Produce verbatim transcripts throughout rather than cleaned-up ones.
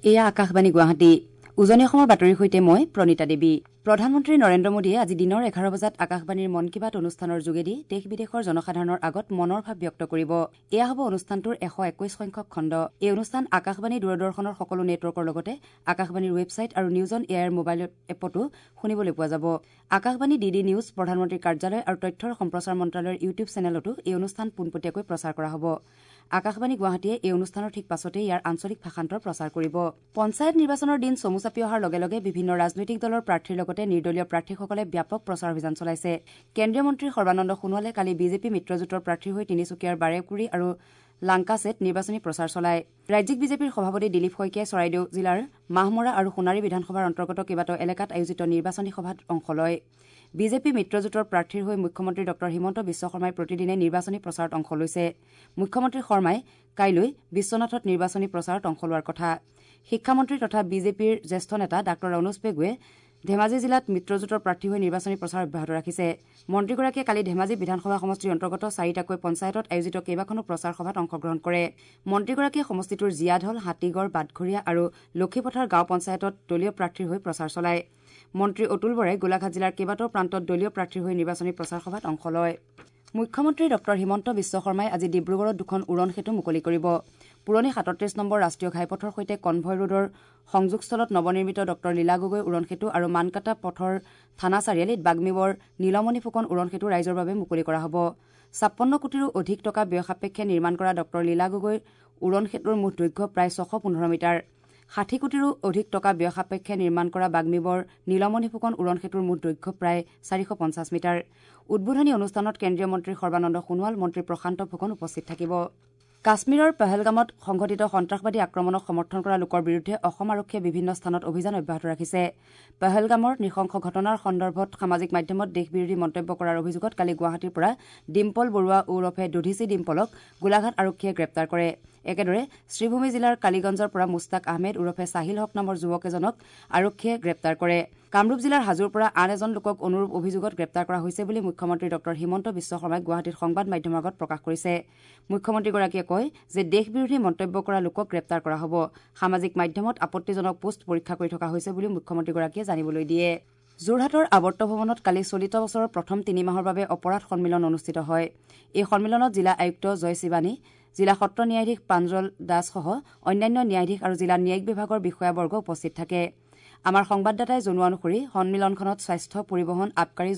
এয়া আকাশবাণী গুৱাহাটী উজনি অসমৰ বাতৰিৰ সৈতে মই প্ৰণীতা দেৱী। প্ৰধানমন্ত্ৰী নৰেন্দ্ৰ মোদীয়ে আজি দিনৰ এঘাৰ বজাত আকাশবাণীৰ মন কী বাত অনুষ্ঠানৰ যোগেদি দেশ বিদেশৰ জনসাধাৰণৰ আগত মনৰ ভাৱ ব্যক্ত কৰিব। এয়া হ'ব অনুষ্ঠানটোৰ এশ একৈশ সংখ্যক খণ্ড। এই অনুষ্ঠান আকাশবাণী দূৰদৰ্শনৰ সকলো নেটৱৰ্কৰ লগতে আকাশবাণীৰ ৱেবছাইট আৰু নিউজ অন এয়াৰ মোবাইল এপতো শুনিবলৈ পোৱা যাব। আকাশবাণী ডি ডি নিউজ, প্ৰধানমন্ত্ৰীৰ কাৰ্যালয় আৰু তথ্য আৰু সম্প্ৰচাৰ মন্ত্ৰালয়ৰ ইউটিউব চেনেলতো এই অনুষ্ঠান পোনপটীয়াকৈ প্ৰচাৰ কৰা হ'ব। আকাশবাণী গুৱাহাটীয়ে এই অনুষ্ঠানৰ ঠিক পাছতে ইয়াৰ আঞ্চলিক ভাষান্তৰ প্ৰচাৰ কৰিব। পঞ্চায়ত নিৰ্বাচনৰ দিন চমু চাপি অহাৰ লগে লগে বিভিন্ন ৰাজনৈতিক দলৰ প্ৰাৰ্থীৰ লগতে নিৰ্দলীয় প্ৰাৰ্থীসকলে ব্যাপক প্ৰচাৰ অভিযান চলাইছে। কেন্দ্ৰীয় মন্ত্ৰী সৰ্বানন্দ সোণোৱালে কালি বিজেপি মিত্ৰজোঁটৰ প্ৰাৰ্থীৰ হৈ তিনিচুকীয়াৰ বাৰেকুৰি আৰু লাংকাছেত নিৰ্বাচনী প্ৰচাৰ চলায়। ৰাজ্যিক বিজেপিৰ সভাপতি দিলীপ শইকীয়াই চৰাইদেউ জিলাৰ মাহমৰা আৰু সোণাৰী বিধানসভাৰ অন্তৰ্গত কেইবাটাও এলেকাত আয়োজিত নিৰ্বাচনী সভাত অংশ লয়। বিজেপি মিত্ৰজোঁটৰ প্ৰাৰ্থীৰ হৈ মুখ্যমন্ত্ৰী ড হিমন্ত বিশ্ব শৰ্মাই প্ৰতিদিনে নিৰ্বাচনী প্ৰচাৰত অংশ লৈছে। মুখ্যমন্ত্ৰী শৰ্মাই কাইলৈ বিশ্বনাথত নিৰ্বাচনী প্ৰচাৰত অংশ লোৱাৰ কথা। শিক্ষামন্ত্ৰী তথা বিজেপিৰ জ্যেষ্ঠ নেতা ডাঃ অনুজ পেগুৱে ধেমাজি জিলাত মিত্ৰজোঁটৰ প্ৰাৰ্থী হৈ নিৰ্বাচনী প্ৰচাৰ অব্যাহত ৰাখিছে। মন্ত্ৰীগৰাকীয়ে কালি ধেমাজি বিধানসভা সমষ্টিৰ অন্তৰ্গত চাৰিটাকৈ পঞ্চায়তত আয়োজিত কেইবাখনো প্ৰচাৰ সভাত অংশগ্ৰহণ কৰে। মন্ত্ৰীগৰাকীয়ে সমষ্টিটোৰ জিয়াধল, হাতীগড়, বাটঘৰীয়া আৰু লক্ষীপথাৰ গাঁও পঞ্চায়তত দলীয় প্ৰাৰ্থীৰ হৈ প্ৰচাৰ চলায়। মন্ত্ৰী অতুল বৰাই গোলাঘাট জিলাৰ কেইবাটাও প্ৰান্তত দলীয় প্ৰাৰ্থীৰ হৈ নিৰ্বাচনী প্ৰচাৰ সভাত অংশ লয়। মুখ্যমন্ত্ৰী ড হিমন্ত বিশ্ব শৰ্মাই আজি ডিব্ৰুগড়ত দুখন উৰণ সেতু মুকলি কৰিব। পুৰণি সাতত্ৰিশ নম্বৰ ৰাষ্ট্ৰীয় ঘাইপথৰ সৈতে কনভয় ৰোডৰ সংযোগস্থলত নৱনিৰ্মিত ড লীলা গগৈ উৰণ সেতু আৰু মানকাটা পথৰ থানা চাৰিআলিত বাগ্মীবৰ নীলমণি ফুকন উৰণ সেতু ৰাইজৰ বাবে মুকলি কৰা হ'ব। ছাপন্ন কোটিৰো অধিক টকা ব্যয় সাপেক্ষে নিৰ্মাণ কৰা ড লীলা গগৈ উৰণ সেতুৰ মুঠ দৈৰ্ঘ্য প্ৰায় ছশ পোন্ধৰ মিটাৰ। ষাঠি কোটিৰো অধিক টকা ব্যয় সাপেক্ষে নিৰ্মাণ কৰা বাগ্মীবৰ নীলমণি ফুকন উৰণ সেতুৰ মুঠ দৈৰ্ঘ্য প্ৰায় চাৰিশ পঞ্চাছ মিটাৰ। উদ্বোধনী অনুষ্ঠানত কেন্দ্ৰীয় মন্ত্ৰী সৰ্বানন্দ সোণোৱাল, মন্ত্ৰী প্ৰশান্ত ফুকন উপস্থিত থাকিব। কাশ্মীৰৰ পেহেলগামত সংঘটিত সন্ত্ৰাসবাদী আক্ৰমণক সমৰ্থন কৰা লোকৰ বিৰুদ্ধে অসম আৰক্ষীয়ে বিভিন্ন স্থানত অভিযান অব্যাহত ৰাখিছে। পেহেলগামৰ নৃশংস ঘটনাৰ সন্দৰ্ভত সামাজিক মাধ্যমত দেশবিৰোধী মন্তব্য কৰাৰ অভিযোগত কালি গুৱাহাটীৰ পৰা ডিম্পল বৰুৱা ওৰফে দুধিচি ডিম্পলক গোলাঘাট আৰক্ষীয়ে গ্ৰেপ্তাৰ কৰে। একেদৰে শ্ৰীভূমি জিলাৰ কালিগঞ্জৰ পৰা মুস্তাক আহমেদ ওৰফে চাহিল হক নামৰ যুৱক এজনক আৰক্ষীয়ে গ্ৰেপ্তাৰ কৰে। কামৰূপ জিলাৰ হাজোৰ পৰা আন এজন লোকক অনুৰূপ অভিযোগত গ্ৰেপ্তাৰ কৰা হৈছে বুলি মুখ্যমন্ত্ৰী ড হিমন্ত বিশ্ব শৰ্মাই গুৱাহাটীত সংবাদ মাধ্যমৰ আগত প্ৰকাশ কৰিছে। মুখ্যমন্ত্ৰীগৰাকীয়ে কয় যে দেশবিৰোধী মন্তব্য কৰা লোকক গ্ৰেপ্তাৰ কৰা হ'ব। সামাজিক মাধ্যমত আপত্তিজনক পোষ্ট পৰীক্ষা কৰি থকা হৈছে বুলি মুখ্যমন্ত্ৰীগৰাকীয়ে জানিবলৈ দিয়ে। যোৰহাটৰ আৱৰ্ত ভৱনত কালি চলিত বছৰৰ প্ৰথম তিনি মাহৰ বাবে অপৰাধ সন্মিলন অনুষ্ঠিত হয়। এই সন্মিলনত জিলা আয়ুক্ত জয় শিৱানী, জিলা সত্ৰ ন্যায়াধীশ প্ৰাঞ্জল দাসসহ অন্যান্য ন্যায়াধীশ আৰু জিলা ন্যায়িক বিভাগৰ বিষয়াবৰ্গ উপস্থিত থাকে। আমাৰ সংবাদদাতাই জনোৱা অনুসৰি সন্মিলনখনত স্বাস্থ্য, পৰিবহণ, আবকাৰী,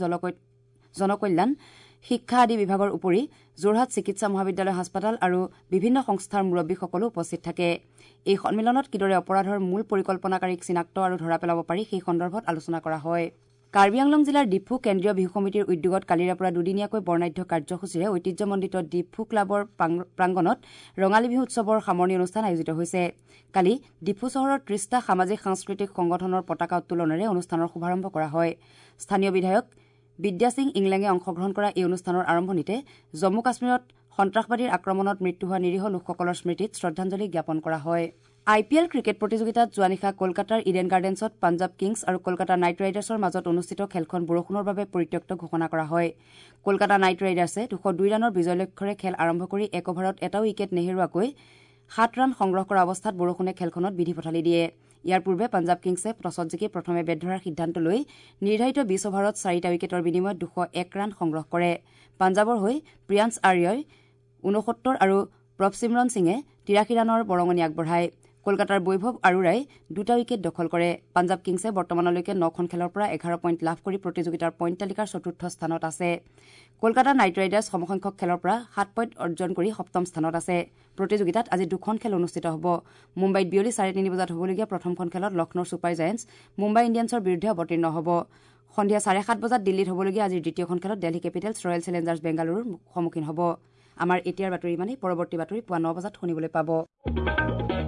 জনকল্যাণ, শিক্ষা আদি বিভাগৰ উপৰি যোৰহাট চিকিৎসা মহাবিদ্যালয় হাস্পতাল আৰু বিভিন্ন সংস্থাৰ মুৰব্বীসকলো উপস্থিত থাকে। এই সন্মিলনত কিদৰে অপৰাধৰ মূল পৰিকল্পনাকাৰীক চিনাক্ত আৰু ধৰা পেলাব পাৰি সেই সন্দৰ্ভত আলোচনা কৰা হয়। কাৰ্বি আংলং জিলাৰ ডিফু কেন্দ্ৰীয় বিহু সমিতিৰ উদ্যোগত কালিৰে পৰা দুদিনীয়াকৈ বৰ্ণাঢ্য কাৰ্যসূচীৰে ঐতিহ্যমণ্ডিত ডিফু ক্লাবৰ প্ৰাংগণত ৰঙালী বিহু উৎসৱৰ সামৰণি অনুষ্ঠান আয়োজিত হৈছে। কালি ডিফু চহৰৰ ত্ৰিশটা সামাজিক সাংস্কৃতিক সংগঠনৰ পতাকা উত্তোলনেৰে অনুষ্ঠানৰ শুভাৰম্ভ কৰা হয়। স্থানীয় বিধায়ক বিদ্যা সিং ইংলেঙে অংশগ্ৰহণ কৰা এই অনুষ্ঠানৰ আৰম্ভণিতে জম্মু কাশ্মীৰত সন্ত্ৰাসবাদীৰ আক্ৰমণত মৃত্যু হোৱা নিৰীহ লোকসকলৰ স্মৃতিত শ্ৰদ্ধাঞ্জলি জ্ঞাপন কৰা হয়। আই পি এল ক্ৰিকেট প্ৰতিযোগিতাত যোৱা নিশা কলকাতাৰ ইডেন গাৰ্ডেন্সত পাঞ্জাৱ কিংছ আৰু কলকাতা নাইট ৰাইডাৰ্ছৰ মাজত অনুষ্ঠিত খেলখন বৰষুণৰ বাবে পৰিত্যক্ত ঘোষণা কৰা হয়। কলকাতা নাইট ৰাইডাৰ্ছে দুশ দুই ৰানৰ বিজয় লক্ষ্যৰে খেল আৰম্ভ কৰি এক অভাৰত এটাও উইকেট নেহেৰুৱাকৈ সাত ৰান সংগ্ৰহ কৰা অৱস্থাত বৰষুণে খেলখনত বিধি পথালি দিয়ে। ইয়াৰ পূৰ্বে পাঞ্জাৱ কিংছে টছত জিকি প্ৰথমে বেট ধৰাৰ সিদ্ধান্ত লৈ নিৰ্ধাৰিত বিশ অভাৰত চাৰিটা উইকেটৰ বিনিময়ত দুশ এক ৰান সংগ্ৰহ কৰে। পাঞ্জাৱৰ হৈ প্ৰিয়ান্স আৰ্যই ঊনসত্তৰ আৰু প্ৰভচিমৰণ সিঙে তিৰাশী ৰানৰ বৰঙণি আগবঢ়ায়। কলকাতাৰ বৈভৱ আৰোৰাই দুটা উইকেট দখল কৰে। পাঞ্জাৱ কিংছে বৰ্তমানলৈকে নখন খেলৰ পৰা এঘাৰ পইণ্ট লাভ কৰি প্ৰতিযোগিতাৰ পইণ্ট তালিকাৰ চতুৰ্থ স্থানত আছে। কলকাতা নাইট ৰাইডাৰ্ছ সমসংখ্যক খেলৰ পৰা সাত পইণ্ট অৰ্জন কৰি সপ্তম স্থানত আছে। প্ৰতিযোগিতাত আজি দুখন খেল অনুষ্ঠিত হ'ব। মুম্বাইত বিয়লি চাৰে তিনি বজাত হ'বলগীয়া প্ৰথমখন খেলত লক্ষ্ণৌৰ ছুপাৰ জায়েণ্টছ মুম্বাই ইণ্ডিয়ানছৰ বিৰুদ্ধে অৱতীৰ্ণ হ'ব। সন্ধিয়া চাৰে সাত বজাত দিল্লীত হ'বলগীয়া আজিৰ দ্বিতীয়খন খেলত দেলহি কেপিটেলছ ৰয়েল চেলেঞ্জাৰ্ছ বেংগালুৰুৰ সন্মুখীন হ'ব। আমাৰ এতিয়াৰ বাতৰি ইমানেই। পৰৱৰ্তী বাতৰি পুৱা ন বজাত শুনিবলৈ পাব।